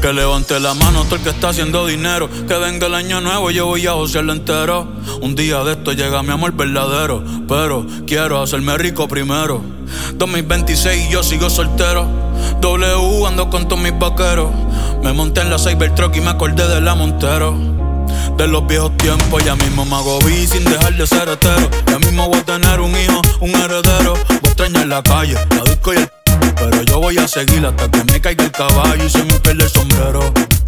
Que levante la mano todo el que está haciendo dinero. Que venga el año nuevo, yo voy a josearlo entero. Un día de esto llega mi amor verdadero, pero quiero hacerme rico primero. 2026 y yo sigo soltero. W ando con todos mis vaqueros. Me monté en la Cybertruck y me acordé de la Montero. De los viejos tiempos, ya mismo me hago vi sin dejar de ser hetero. Ya mismo voy a tener un hijo, un heredero. Voy a extrañar la calle, la disco y el pero yo voy a seguir hasta que me caiga el caballo y se me pierda el sombrero.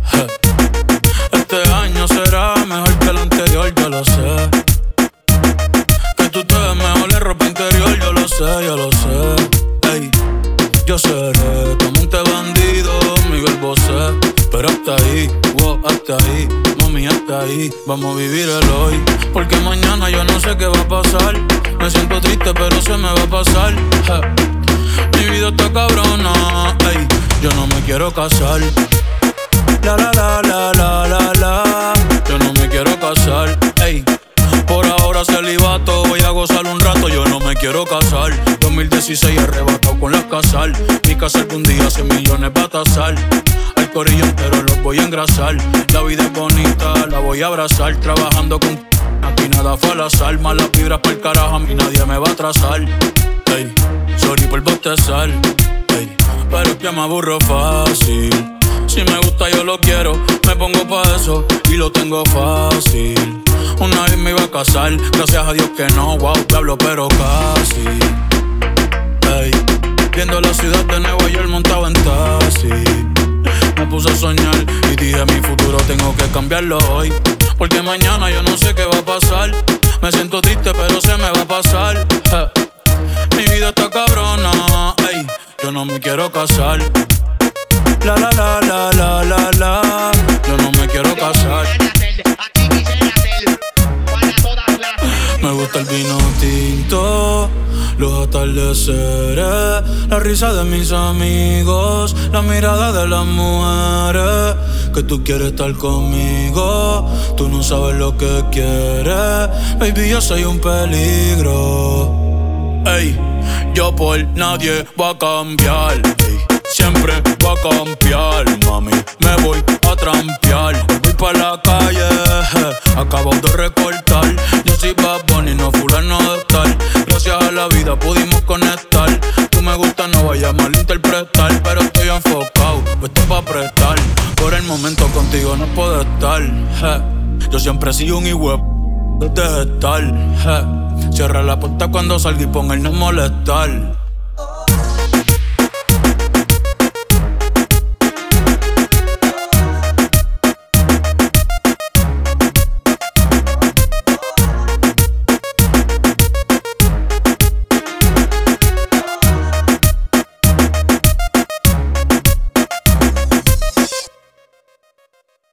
Este año será mejor que el anterior, yo lo sé. Que tú te ves mejor en ropa interior, yo lo sé. Ey, yo seré como un bandido, Miguel Bosé. Pero hasta ahí, wow, hasta ahí, mami, hasta ahí. Vamos a vivir el hoy, porque mañana yo no sé qué va a pasar. Me siento triste, pero se me va a pasar. Mi vida está cabrona, ey, yo no me quiero casar. La la la la la la la, yo no me quiero casar, ey. Por ahora celibato, voy a gozar un rato, yo no me quiero casar. 2016 arrebatado con las casal. Mi casa algún día 100 millones va a tasar. Al corillo entero los voy a engrasar. La vida es bonita, la voy a abrazar. Trabajando con aquí nada fue al azar. Malas vibras pa'l carajo, a mí nadie me va a atrasar. Ey, sorry por bostezar, ey, pero es que me aburro fácil. Si me gusta yo lo quiero, me pongo pa' eso y lo tengo fácil. Una vez me iba a casar, gracias a Dios que no, wow, diablo, pero casi. Ey, viendo la ciudad de Nueva York montado en taxi. Me puse a soñar y dije mi futuro tengo que cambiarlo hoy. Porque mañana yo no sé qué va a pasar. Me siento triste pero se me va a pasar. Mi vida está cabrona, ey, yo no me quiero casar. La la la la la la la, yo no me quiero casar. Me gusta el vino tinto, los atardeceres, la risa de mis amigos, la mirada de las mujeres. Que tú quieres estar conmigo, tú no sabes lo que quieres. Baby, yo soy un peligro. Ey, yo por nadie voy a cambiar. Ey, siempre voy a cambiar, mami. Me voy a trampear. Voy pa' la calle, acabo de recortar. Yo soy Bad Bunny, no fulano de estar. Gracias a la vida pudimos conectar. Tú me gusta, no vayas a malinterpretar. Pero estoy enfocado, esto pa' prestar. Por el momento contigo no puedo estar. Yo siempre he sido un hijo de estar. Cierra la puerta cuando salga y pon el no molestar.